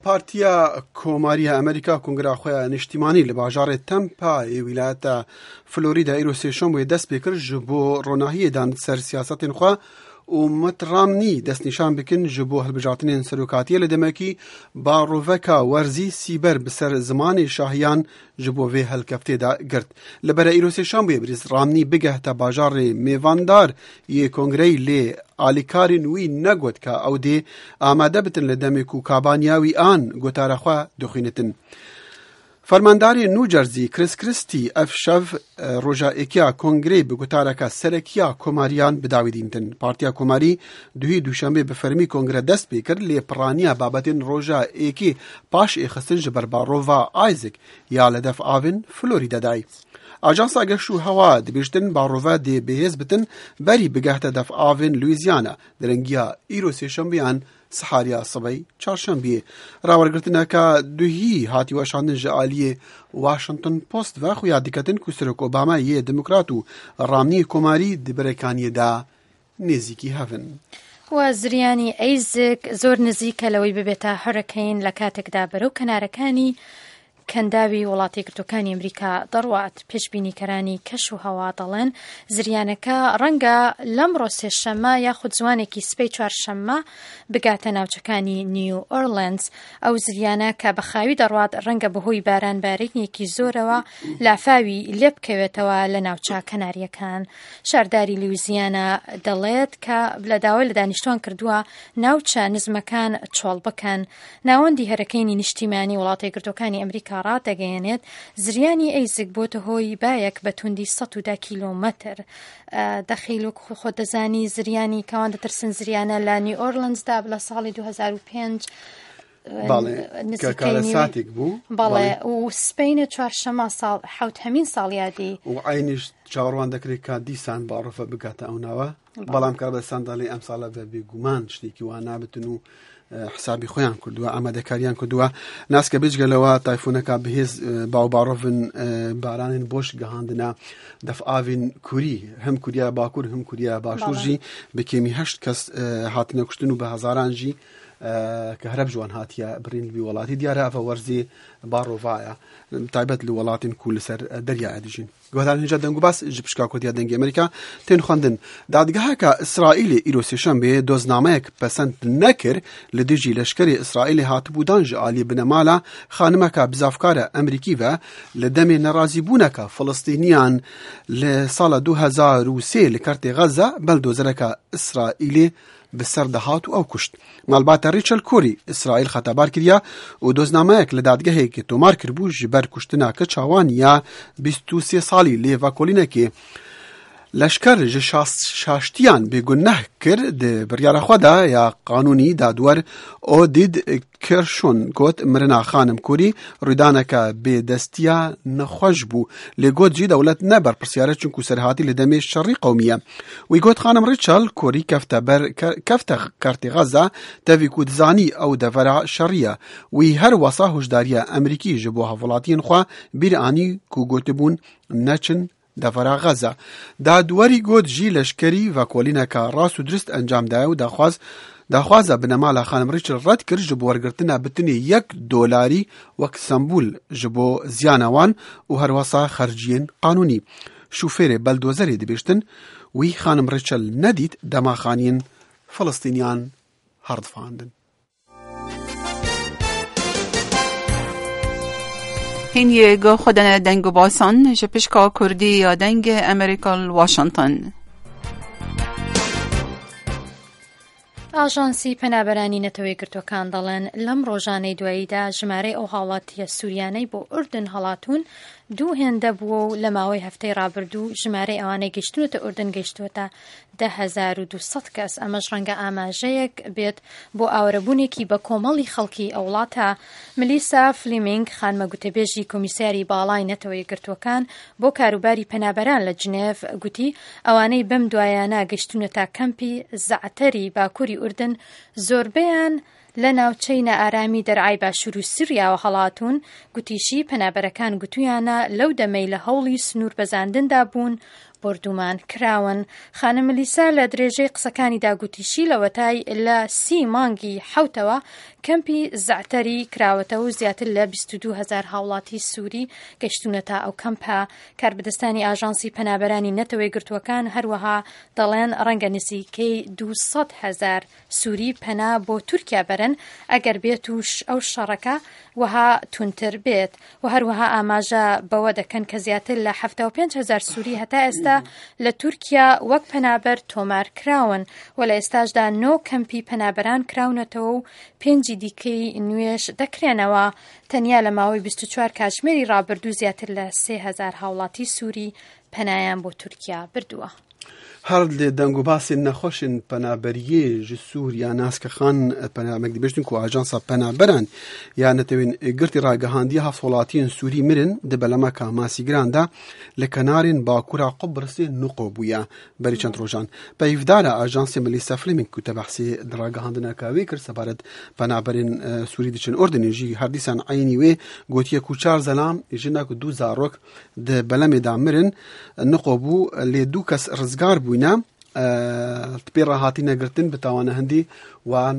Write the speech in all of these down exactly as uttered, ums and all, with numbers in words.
پارتیا کۆماریە ئەمریکا کنگرا خۆیان نیشتیمانی لە باژارێ تەمپا ویلایەتە فلۆریدا ئیرۆ سێشەمبۆیە دەست پێ کرد ji بۆ ڕۆناهiyêdan ser siyasatên xwe û mitramnî destnîşan bikin ji bo hilbijartinên serokatiyê li demekî baroveka werzî sîber bi ser zimanê şahiyan ji bo vê helkeftê de girt. Li bere îro sêşambûyê Brîz Ramnî bigehte bajarê mêvandar yê kongreyê lê alîkarên wî negot ka ew dê amade bitin li demek û kabaniya wî an gotara xwe dixwînitin. Fermandarê New Jersey Chris Christie ev şev roja êkiya kongrê bi gotareka serekiya komariyan bi dawî dîtin. Partiya Komarî duhî duşembe bi fermî kongre dest pê kir lê piraniya babetên roja êkî paş êxistin ji ber barova Isaac ya li def avên Florîdadayê. Ajansa Geş û Hewa dibêjtin barova dê bêhêz bitin berî bigehte def avên Louisiana di rengiya îro sêşembeyan sihariya sibey çarşembeyê. Rawergirtineka duhî hatî weşandin ji aliyê Washington Post ve xuya diketin ku Serok Obama yê demokrat û Ramnî Komarî di birekaniyê de nêzîkî hevin. و زریانی ئەیزک زۆر نزیکە لەوەی ببێتە هەرەکەین لە کاتێکدا بەرەو کەنارەکانی کەنداوی وڵاتی یەکگرتووەکانی ئەمریکا دەڕوات. پێشبینیکەرانی کەش و هەوا دەڵێن زریانەکە ڕەنگە لەمڕۆ سێشەممە یاخود زوانێکی سبەی چوارشەممە بگاتە ناوچەکانی نیو ئۆرلێنز. ئەو زریانە کە بەخاوی دەڕوات ڕەنگە بەهۆی بارانبارێکی زۆرەوە لافاوی لێ بکەوێتەوە لە ناوچە کەناریەکان. شارداری لویزیانە دەڵێت کە لە داوای لە دانیشتوان کردووە ناوچە نزمەکان چۆڵ بکەن. ناوەندی هەرەکەینی نیشتیمانی وڵاتی یەکگرتووەکانی ئەمریکا ڕاتەگەیەنێت زریانی ئەیزک بۆتە هۆی بایەک بە توندی سەد و دە کیلۆمەتر. دەخیل و خۆ دەزانی زریانی کەوان دەترسن زریانە لە نیو ئۆرلێنزدا لە ساڵی دوو هەزار و پێنج ساتێک بوو بەڵێ و سپینە چوارشەمە ساڵ حوت هەمین ساڵیادی و عینیش چاوەڕوان دەکرێت کا دیسان باڕۆفە بگاتە ئەو ناوە بەڵام کاربەستانداڵی ئەم ساڵە بە بێگومان شتێکی وان نابتن و حسابی خۆیان کردووە ئامادەکاریان کردووە. ناسکە بجگەلەوە تایفۆنەکە بەهێز باو باڕۆڤن بارانên بۆش گەهاندنە دەف ئاوین کووری هەم کوریە باکوور هەم کوریە باشوورژی بکێمی هەشت کەس هاتنە کوشتن و بە هەزارانژی کە هەرە بجوان هاتیە برین لەوی وڵاتی دیارە ئەڤە وەرزی باڕۆڤایە تایبەت لە وڵاتین کو لەسەر دەریایە دژین. گوهدار هێنجا دەنگ و باس ji pişka Kotiya Dengê Amerîka tên xwendin. Dadgeheka İsraîlê îro sêşembeyê doznameyek pesend nekir li dijî leşkerê İsraîlê hatibûdan ji aliyê binemala xanimeka bizavkara Emerîkî ve li demê nerazîbûneka Filistîniyan li sala du hezar û sê li kertê Gaza beldozereka İsraîlê bi ser dehat û ew kuşt. Malbata Rachel Corrie İsraîl xetebar kiriye û doznameyek li dadgehekê tomar kiribû ji ber kuştina keça wan ya bîst û sê salî lê vekolînekê leşker ji şaştiyan bêguneh kir di biryara xwe de ya qanûnî dadwer Oded Kirshon got mirina xanim Corrie rûdaneka bêdestiya nexweş bû lê got jî dewlet ne berpirsiyare çunku serhatî li demê şerî qewmî ye. Wî got xanim Rachel Corrie kefte ber kefte kertê Gaza tevî ku dizanî ew devera şerî ye. Wî her wesa hoşdariya Emerîkî ji bo hevwelatiyên xwe bîr anî ku gotibûn neçin devera Gaza. Dadwerî got jî leşkerî vekolîneka rast û dirist encam daye û daxwaz daxwaza binemala xanim Rachel red kir ji bo wergirtina bitinê yek dolarî wek sembûl ji bo ziyana wan û her wesa xerciyên qanûnî. Şûfêrê beldozerê dibêjtin wî xanim Rachel nedît demaxaniyên Filistîniyan herdifandin. هینیه گو خودن دنگ و باسان جپشکا کردی یا دنگ امریکا واشنطن. ئاژانسی پەنابەرانی نەتەوەی گرتوەکان دەڵێن لەم ڕۆژانەی دواییدا ژمارەی ئەو هاوڵاتیە سووریانەی بۆ ئوردن هەڵاتون دوو هێندە بووە و لە ماوەی هەفتەی ڕابردوو ژمارەی ئەوانەی گەیشتونەتە ئوردن گەیشتووەتە ده هەزار و دووسەد کەس. ئەمەش ڕەنگە ئاماژەیەک بێت بۆ ئاورەبوونێکی بە کۆمەڵی خەڵکی ئەو وڵاتە. ملیسا فلیمینگ خانمە گوتەبێژی کۆمیسیاری باڵای نەتەوەی گرتوەکان بۆ کاروباری پەنابەران لە جنێڤ گوتی ئەوانەی بەم دوایانە گەیشتونەتە کەمپی زەعتەری باکووری ئوردن زۆربەیان لە ناوچەی نەئارامی دەرعای باشوور و سووریاوە هەڵاتون. گوتیشی پەنابەرەکان گوتویانە لەو دەمەی لە هەوڵی سنوور بەزاندندا بوون بردومان کراون. خانم لیسا لە درێژەی قسەکانیدا گوتیشی لەوەتای لە سی مانگی حوتەوە کەمپی زعتەری کراوەتەوە و زیاتر لە بیست و دوو هەزار هاوڵاتی سووری گەشتونەتە ئەو کەمپە. کاربدەستانی ئاژانسی پەنابەرانی نەتەوەی گرتووەکان هەروەها دەڵێن ڕەنگە نزیکەی دووسەد هەزار سووری پەنا بۆ تورکیا بەرن ئەگەر بێت و ئەو شەڕەکە وەها تونتر بێت و هەروەها ئاماژە بەوە دەکەن کە زیاتر لە هەفتە و پێنج هەزار سووری هەتا ئێستا لە تورکیا وەک پەنابەر تۆمار کراون و لە ئێستاشدا نۆ کەمپی پەنابەران کراونەتەوە و پێنجی دیکەی نوێش دەکرێنەوە. تەنیا لە ماوەی بیست و چوار کاتژمێری ڕابردوو زیاتر لە سێ هەزار هاوڵاتی سووری پەنایان بۆ تورکیا بردووە. هەر لێ دەنگ و باسی نەخۆشن پەنابەریە ji Sûriya naskexan penamek dibêjtin ku ajansa penaberan ya netewên girtî ragihandiya heft welatiyên Sûrî mirin di belemeka masîgiran de li kenarên Bakûra Qubrısê Nuqo bûye berî çend rojan. Peyvdara Ajansê Millî Seflemîn ku te behsê di ragihandineka wê kir sebaret penaberên Sûrî diçin Ordinê jî her dîsan eynî wê gotiye ku çar zelam jinek û du zarok di belemê de mirin Nuqo bû lê du kes rizgar bû بووینە پێ ڕاهاتی نەگرتن بتوانە هەندی وان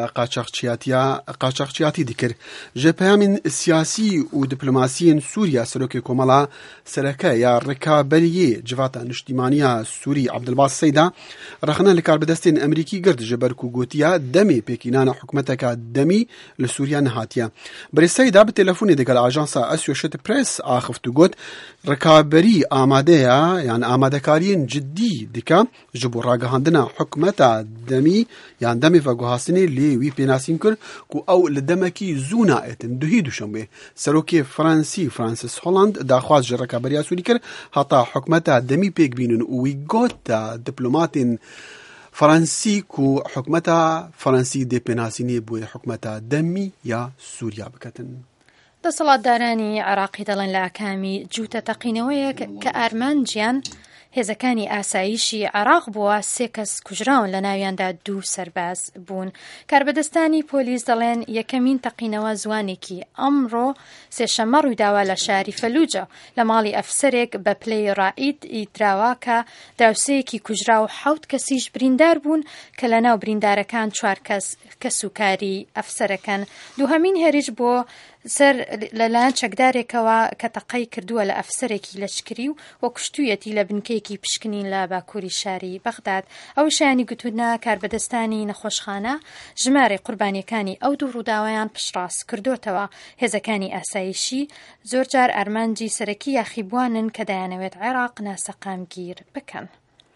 قاچاقچیاتی دیکرد. ji peyamên siyasî û dîplomasiyên Sûriya serokê komela sereke ya Rêkaberiyê civata niştîmaniya Sûrî Abdilbas Seyda rexne li karbidestên Emerîkî girt ji ber ku gotiya demê pêkînana hikûmeteka demî li Sûriya nehatiye. Berê Seyda bi telefonê digel ajansa Associated Press axivt û got Rêkaberî amade ya yani amadekariyên ciddî dike ji bo ragihandina hikûmeta demî yan demê veguhastinê lê wî pênasîn kir ku ew li demekî zû naetin. Duhî duşemê serokê Fransî Francis Holland daxwaz ji Rêkaberiya Sûrî kir heta hikûmeta demî pêk bînin û wî got diplomatên Fransî ku hikûmeta Fransî dê pênasînê bûye hikûmeta demî ya Sûriya biketin. دەسەڵاتدارانی عێراقی دەڵێن لە ئاکامی جووتە تەقینەوەیەک کە ئارمانجیان هێزەکانی ئاسایشی عێراق بووە سێ کەس کوژراون لە ناویاندا دوو سەرباز بوون. کاربەدەستانی پۆلیس دەڵێن یەکەمین تەقینەوە زوانێکی ئەمڕۆ سێشەممە ڕوویداوە لە شاری فەلوجە لە ماڵی ئەفسەرێک بە پلەی ڕائید ئیدراوە کە دراوسەیەکی کوژرا و حەوت کەسیش بریندار بوون کە لە ناو بریندارەکان چوار کەس کە سوکاری ئەفسەرەکەن. دووهەمین هێریش بۆ سەر لەلایەن چەکدارێکەوە کە تەقەی کردووە لە ئەفسەرێکی لەشکری و وە کوشتوویەتی لە بنکەیەکی پشکنین لە باکووری شاری بەغداد. ئەو شایانی گوتوونە کاربەدەستانی نەخۆشخانە ژمارە قوربانیەکانی ئەو دوو ڕووداوایان پشتڕاست کردوتەوە. هێزەکانی ئاسایشی زۆرجار ئارمانجی سەرەکی یاخیبوانن کە دەیانەوێت عێراق ناسەقامگیر بکەن.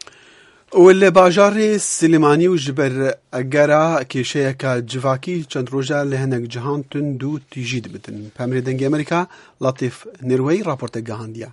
لە باژارێ سلێمانی و ji ber gera kêşeyeka civakî çend roja li hinek cihan tund û tîjî dibin. Pemrê dengê Amerîka Latif Nirwey raportek gihandiye.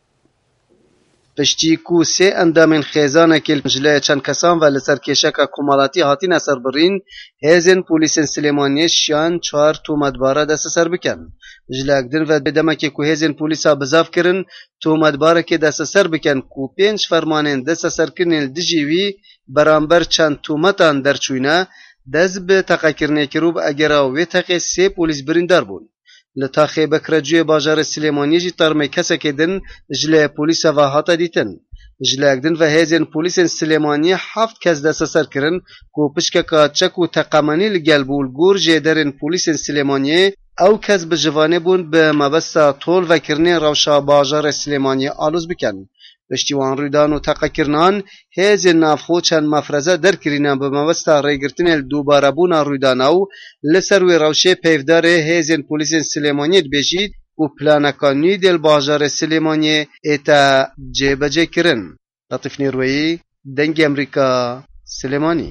پشتی کو سێ ئەندامên xêzanekê ji lê çend kesan ve li ser kêşeka komalatî hatine serbirîn, hêzên polîsên Silêmaniyê şiyan çar tûmetbara desteser bikin. Ji legdin ve demekê ku hêzên polîsa bizav kirin, tûmetbarekê desteser bikin ku pênc fermanên desteserkirinê li dijî wî beramber çend tûmetan derçûne, dest bi teqekirinê kirû bi egera wê teqê sê polîs birîndar bûn. Li Taxê Bekirciyê bajarê Silêmaniyê jî tarmê kesekê din ji lê polîsa ve hate dîtin. Ji legdin ve hêzên polîsên Silêmaniyê heft kes desteser kirin ku pişkeka çek û teqemenî li gel bû li gor jêderên polîsên Silêmaniyê ew kes bi jivanê bûn bi mebesta tolvekirinê rewşa bajarê Silêmaniyê alûz bikin. Piştî wan rûdan û teqekirinan, hêzên navxwe çend mefreze derkirîne bi mebesta rêgirtinê li dûbarebûna rûdana û li ser wê rewşê peyvdarê hêzên polîsên Silêmaniyê dibêjî û planeka nû dê li bajarê Silêmaniyê ête cêbecêkirin. Latif Nêrweyî, Dengê Amerîka, Silêmanî.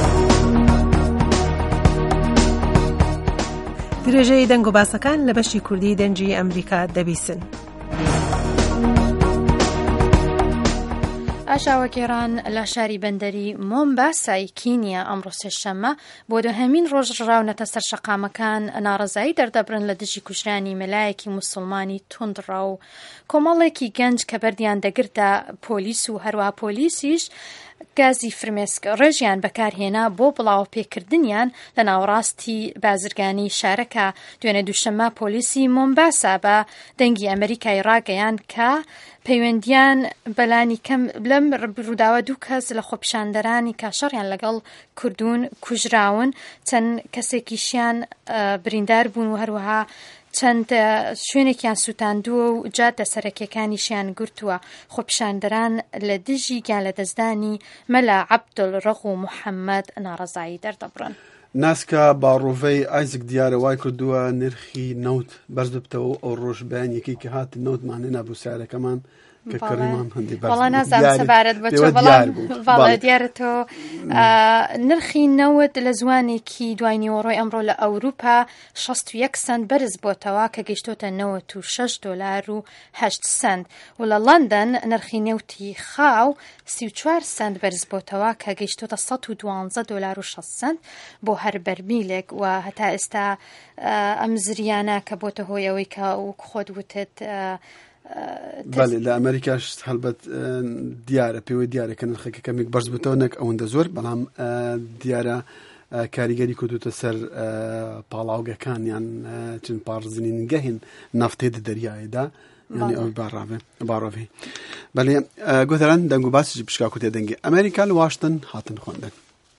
درێژەی دەنگ و باسەکان لە بەشی کوردی دەنگی ئەمریکا دەبیسن. ئاشاوەگێڕان لە شاری بەندەری مۆمباسای کینیا ئەمڕۆ سێشەممە بۆ دووهەمین ڕۆژ ڕاونەتە سەر شەقامەکان ناڕەزایی دەردەبرن لە دژی کوژرانی مەلایەکی موسڵمانی توندڕە و کۆمەڵێکی گەنج کە بەردیان دەگرتە پۆلیس و هەروە پۆلیسیش گازی فرمێسک ڕێژیان بەکارهێنا بۆ بڵاو پێکردنیان لە ناوەڕاستی بازرگانی شارەکە. دوێنێ دووشەممە پۆلیسی مۆمباسا بە دەنگی ئەمریکای ڕاگەیان کە پەیوەندیان بەلانی کەم لەم ڕووداوە دوو کەس لە خۆپیشاندەرانی کاشەڕیان لەگەڵ کوردون کوژراون، چەند کەسێکیشیان بریندار بوون و هەروەها چەند شوێنێکیان سووتاندووە و جادە سەرەکیەکانیشیان گرتووە. خۆپیشاندەران لە دژی گیان لە دەستدانی مەلا عەبدولڕەق و موحەممەد ناڕەزایی دەردەبڕن. ناسکە باڕۆڤەی ئایزک دیارە وای کردووە نرخی نەوت بەرز ببتەوە ئەو ڕۆژ بەیانیەکەی کە هات نەوتمانێ نەبوو سیارەکەمان کە کڕیمان هەندی بەڵا نازانم سەبارەت بەچۆ بەڵێ دیارەتۆ نرخی نەوت لە زوانێکی دوای نیوەڕۆی ئەمڕۆ لە ئەوروپا شەست و یەک سەنت بەرز بۆتەوە کە گەیشتۆتە نەوەت و شەش دۆلار و هەشت سەنت و لە لەندەن نرخی نەوتی خاو سی و چوار سەنت بەرز بۆتەوە کە گەیشتۆتە سەد و دوانزە دۆلار و شەش سەنت بۆ هەر بەرمیلێک و هەتا ئێستا ئەم زریانە کە بۆتە هۆی ئەوەی کە و خۆت وتت بەڵێ لە ئەمریکاش هەڵبەت دیارە پێوەی دیارە کە نرخەکە کەمێک بەرز بێتەوە نەک ئەوەندە زۆر، بەڵام دیارە کاریگەری کردوتە سەر پاڵاوگەکان یان چەند پارزنی نگەهین نەفتێت دەریایەدا ینی ئەوەی باڕاوێ باڕۆڤی. بەڵێ گوتەران دەنگ و باسی پشکا کوتێ دەنگی ئەمریکا لە واشتن هاتن خوێندن.